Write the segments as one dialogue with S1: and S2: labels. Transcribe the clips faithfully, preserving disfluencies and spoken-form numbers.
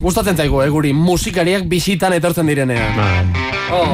S1: Gustatzen zaigu, eh, guri musikariak bisitan etortzen direnean. Oh.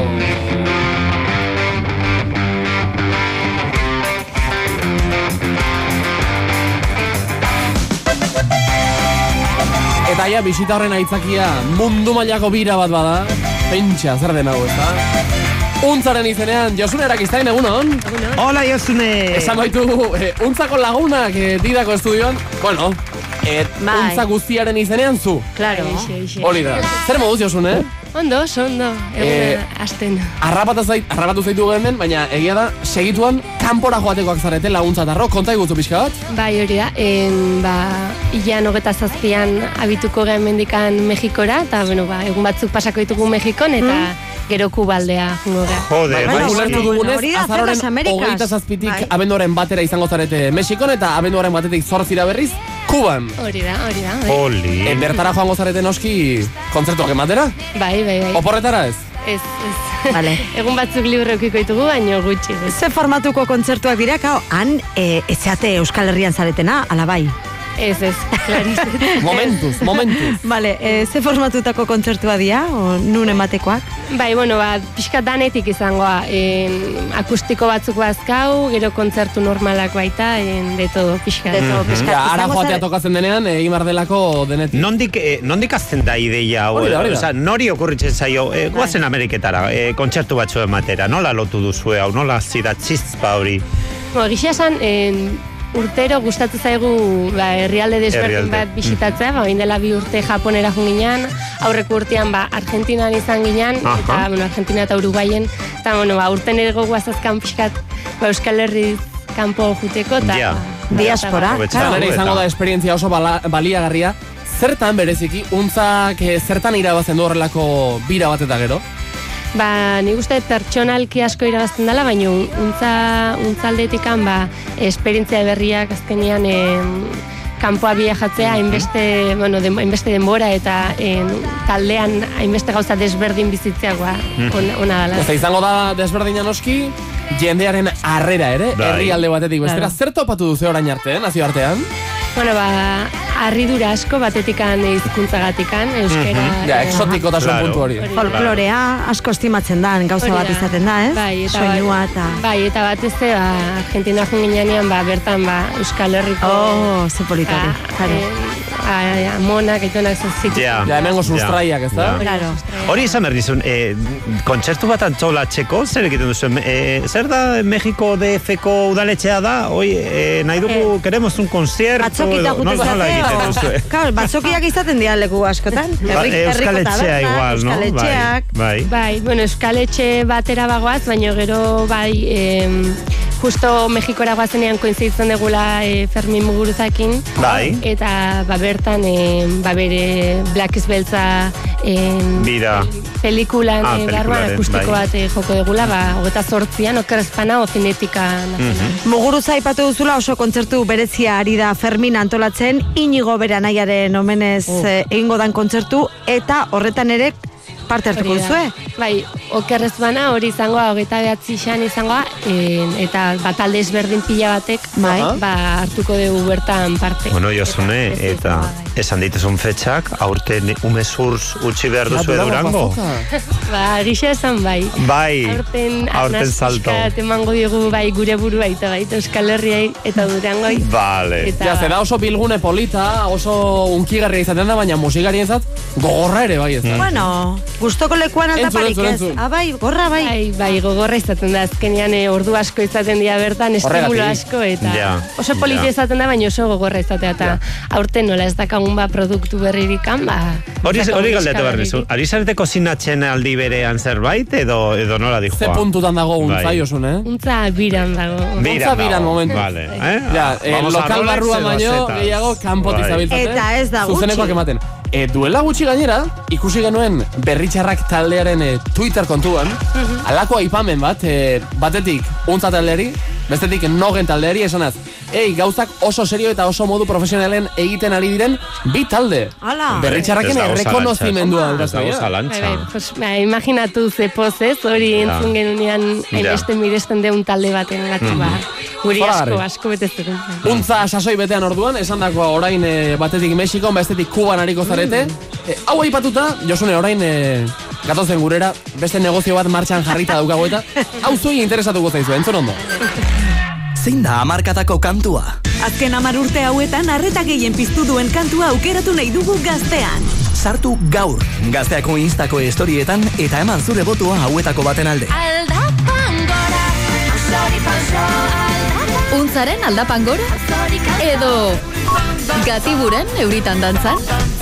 S1: Eta ja, bisita horren aitzakia mundu mailako bira bat bada. Pentsa, zer den hau, ez da? Untzaren izenean, Josune Erakiztain, egunon?
S2: Hola, Josune!
S1: Esan baitu, eh, untzako lagunak eh, didako estudioan, bueno, eh, untza guztiaren izenean zu.
S3: Claro.
S1: Hori da. Zer moduz, Josune?
S3: Ondo, ondo, egun hasten.
S1: Arrapatu zaitu hemen, baina egia da, segituan kanpora joatekoak zarete laguntzatarro, konta igutu pixka bat?
S3: Bai, hori da, en, ba, ilan hogeta zazpian abituko gehen mendikan Mexikora, eta, bueno, ba, egun batzuk pasako ditugu Mexikon, eta mm. gero Kubaldea jungo gara.
S2: Joder,
S1: bai, ulertu dugunez, azaroren hogeita zazpitik abenduaren batera izango zarete Mexikon, eta abenduaren batetik zortzira berriz, Kuban.
S3: Hori da, hori da.
S2: Holi.
S1: E, bertara joango zarete noski kontzertuak ematera?
S3: Bai, bai, bai.
S1: Oporretara ez?
S3: Ez, ez. Vale. Egun batzuk libre eukiko ditugu, baino gutxi.
S4: Ze formatuko kontzertuak dira, kao, han e, ezeate Euskal Herrian zaretena, ala bai?
S3: Ez, ez, clariz.
S1: Momentuz, momentuz.
S4: Vale, e, ze formatutako kontzertua dira, o nun ematekoak?
S3: Bai, bueno, ba, pixka danetik izangoa, en, akustiko batzuk bazkau, gero kontzertu normalak baita, en, de todo, pixka. De todo, pixka.
S1: Ja, ara joatea tokatzen denean, egin bar delako denetik.
S2: Nondik, eh, nondik azten da ideia, hau, oza, nori okurritzen zaio, eh, guazen Ameriketara, eh, kontzertu batzu ematera, nola lotu duzue, hau, nola zira txizpa hori?
S3: Bo, gixia esan, en, urtero gustatu zaigu ba, herrialde desberdin bat bisitatzea, ba, dela bi urte Japonera joan ginean, aurreko urtean ba, Argentinan izan ginean, Aha. eta bueno, Argentina eta Uruguayen, eta bueno, ba, urten ere goguazazkan pixkat ba, Euskal Herri kanpo juteko, eta
S2: ja.
S3: ba,
S4: diaspora.
S1: Eta izango da esperientzia oso bala, baliagarria, zertan bereziki, untzak eh, zertan irabazen du horrelako bira bat eta gero?
S3: Ba, nik uste pertsonalki asko irabazten dela, baina untza, untzaldetikan ba, esperientzia berriak azkenian en, kanpoa viajatzea, hainbeste, bueno, de, hainbeste denbora eta en, taldean hainbeste gauza desberdin bizitzeagoa on, ona dela.
S1: Eta izango da desberdina noski, jendearen harrera ere, herrialde batetik bestera. Zer topatu duzu orain arte, nazio artean?
S3: Bueno, ba, harridura asko batetikan hizkuntzagatikan, euskera.
S1: Mm-hmm. Ja, exotikotasun claro. puntu hori.
S4: Folklorea asko estimatzen da, gauza bat izaten da, ez?
S3: Bai, eta
S4: soinua eta...
S3: Bai, eta batez ere, ba, Argentina joan ginean, ba, bertan, ba, Euskal Herriko...
S4: Oh, ze politari.
S3: Ba, amonak, aitonak zazitu.
S2: Ja,
S1: ja hemengo sustraiak, ez da?
S4: Claro.
S2: Hori izan behar dizun, eh, kontzertu bat antolatzeko, zer egiten duzu? Eh, zer da Mexiko D F-ko udaletxea da? Hoi, eh, nahi dugu, eh, queremos un concierto...
S4: Batzokita gutezate, claro, batzokiak izaten dira leku askotan.
S2: Euskaletxea igual, no?
S4: Euskaletxeak.
S2: Bai,
S3: bai, bueno, Euskaletxe batera bagoaz, baina gero bai, em, justo Mexikora guazenean koinzitzen degula e, Fermin Muguruzakin.
S2: Bai.
S3: Eta ba, bertan, e, ba, bere Black Beltza
S2: Bira.
S3: pelikulan
S2: ah,
S3: e, barruan akustiko bai. bat e, joko degula, ba, hogeta sortzian, okerrezpana o zinetika.
S2: Mm-hmm.
S4: Muguruza aipatu duzula oso kontzertu berezia ari da Fermin antolatzen, Inigo bere anaiaren omenez oh. e, egingo dan kontzertu, eta horretan ere parte hartuko duzue?
S3: Bai, okerrez bana hori izangoa, hogeita behatzi xan izangoa, en, eta bat alde ezberdin pila batek, bai, ba, hartuko dugu bertan parte.
S2: Bueno, Josune, eta, eta esan dituzun fetxak, aurten umezurz utzi behar duzu Durango?
S3: Ba, gisa esan bai.
S2: Bai,
S3: aurten,
S2: aurten salto.
S3: Aurten emango diogu bai gure burua eta baita Euskal Herriai eta Durangoi.
S2: Vale.
S3: Eta,
S1: ja, zera oso bilgune polita, oso unkigarria izaten da, baina musikari entzat, gogorra ere bai ez da.
S4: Mm. Bueno, gustoko lekuan aldaparik ez. Ah, bai, gorra bai.
S3: Bai, bai, gogorra izaten da, azkenean e, ordu asko izaten dira bertan, estimulo asko, eta
S2: ja,
S3: oso polita ja. izaten da, baina oso gogorra izatea, eta ja. aurten nola ez dakagun ba produktu berririkan, ba...
S2: Hori, hori galdete behar nizu, ari zarete kozinatzen aldi berean zerbait, edo, edo nola dijoa?
S1: Ze puntutan dago untza, bai. Josun, eh?
S3: Untza biran dago.
S1: Untza biran momentu.
S2: Vale. Eh?
S1: Ja, eh, lokal barrua baino, gehiago, kanpoti zabiltzate.
S4: Eta ez da gutxi.
S1: Zuzenekoak ematen. E, duela gutxi gainera, ikusi genuen Berritxarrak taldearen e, Twitter kontuan, uh-huh. alako aipamen bat, e, batetik untza taldeari, bestetik nogen taldeari esanaz, ei, gauzak oso serio eta oso modu profesionalen egiten ari diren bi talde.
S4: Hala.
S1: Berritxarraken errekonozimendua.
S2: Ez dago
S3: Bai,
S2: zalantza.
S3: bai, pues, ba, imaginatu ze poz ez, hori entzun genunean hainbeste miresten deun talde baten gatu, ba, guri asko, asko betezeko.
S1: Untza sasoi betean orduan, esan dakoa orain e, batetik Mexikon, bestetik Kuban hariko zarete. E, hau aipatuta, Josune, orain e, gatozen gurera, beste negozio bat martxan jarrita daukago eta, hau zuei interesatuko zaizu, entzun ondo.
S5: Zein da hamarkatako kantua?
S6: Azken hamar urte hauetan arreta gehien piztu duen kantua aukeratu nahi dugu Gaztean.
S5: Sartu gaur, Gazteako Instako estorietan eta eman zure botua hauetako baten alde.
S7: Aldapan gora, zori pauso, aldapan.
S8: Untzaren aldapan gora? Edo Gatiburen euritan dantzan?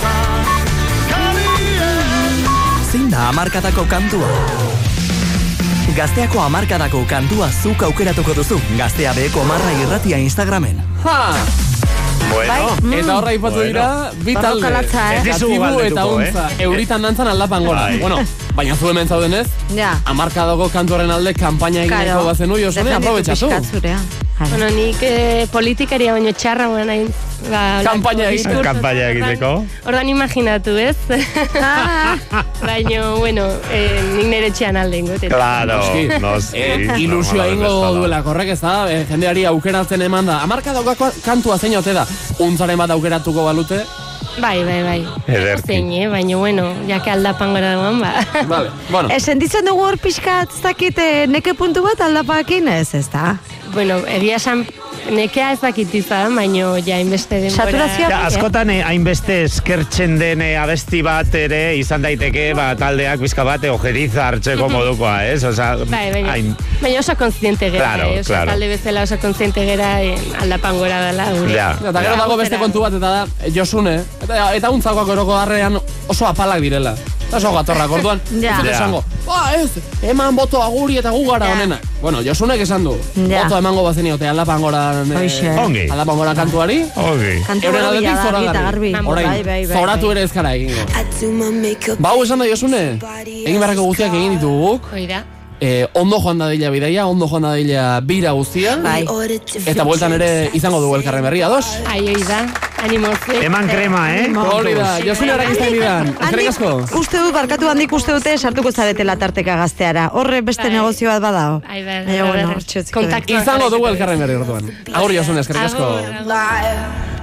S5: Zein da hamarkatako kantua? Gazteako hamarkadako kantua zuk aukeratuko duzu. Gaztea beheko marra irratia Instagramen.
S1: Ha!
S2: Bueno.
S1: Eta horra ipatu dira, bi talde.
S4: Barrokalatza, eh?
S2: Ez dizugu
S1: Gatibu eta
S2: galdetuko, eh?
S1: Untza. Euritan dantzan aldapan gora.
S2: Bai.
S1: Bueno, baina zu hemen zaudenez,
S4: Ja.
S1: hamarkadoko kantuaren alde kanpaina egineko bazenu, Josune, aprobetxatu.
S3: Bueno, nik eh, politikaria baino txarra guen hain. Ba,
S1: Kanpaina egiteko.
S2: Kanpaina egiteko.
S3: Ordan imaginatu, ez? Baina, bueno, eh, nik nire txean alde ingo.
S2: Claro,
S1: Noski.
S2: noski.
S1: Eh, ilusioa ingo duela, korrek ez da, eh, jendeari aukeratzen eman da. Hamarkadoko kantua zein ote da, Untzaren bat aukeratuko balute.
S3: Bai, bai, bai.
S2: Ederki.
S3: Zein, eh? Baina, bueno, jake aldapan gora duan, ba.
S1: Vale, bueno.
S4: E, sentitzen dugu hor pixkat, ez dakit, eh, neke puntu bat aldapakin, ez, ez da?
S3: Bueno, egia esan, nekea ez dakit izan, baina ja inbeste denbora.
S4: Saturazioa
S2: Ja, askotan eh, hainbeste eskertzen den eh, abesti bat ere izan daiteke, ba, taldeak bizka bat eh, ojeriza hartzeko modukoa, ez? Osa,
S3: Bai, baina,
S2: hain...
S3: baina oso kontziente gera,
S2: Claro,
S3: eh? Oso
S2: claro.
S3: talde bezala oso kontziente gera eh, aldapan gora dela. Gure.
S2: Ja.
S1: Eta gero dago beste kontu bat, eta da, eh, Josune, eta, eta Untzakoak eroko harrean oso apalak direla. Eta oso gatorrak, orduan,
S4: Ja.
S1: ez dut
S2: Ja.
S1: esango, ba, ez, eman boto aguri eta gu gara
S4: Ja.
S1: honena. Bueno, Josunek esan du,
S4: Ja.
S1: boto emango bazeniote aldapan gora,
S4: Hoxe.
S2: Ongi.
S1: aldapan gora kantuari,
S2: Ogi.
S4: Kantu
S1: euren
S4: hori
S1: aldetik
S4: da,
S1: zora
S4: eta garbi.
S1: Orain,
S4: Bai, bai, bai,
S1: zoratu
S4: bai.
S1: ere ezkara egingo. Ba, hau esan da Josune, egin beharreko guztiak egin ditugu guk,
S3: Hoi da.
S1: eh, ondo joan dadila bidaia, ondo joan dadila bira guztia,
S4: Bai.
S1: eta bueltan ere izango dugu elkarren berri, ados?
S3: Ai, hoi da. Animoz, eh?
S2: Eman krema, eh?
S1: Hori da, Josune arrakizten bidan, ezkerrik asko.
S4: Uste dut, barkatu handik uste dute sartuko zaretela tarteka Gazteara. Horre beste
S3: Bai.
S4: negozio bat badao.
S3: Ai, bai,
S4: Baina,
S3: bai,
S4: bueno,
S3: bai.
S4: hortxe utziko
S3: Kontaktua
S1: Izango dugu
S3: jarriko
S1: elkarren berri orduan. Agur Josune, ezkerrik asko.
S3: Agur, agur.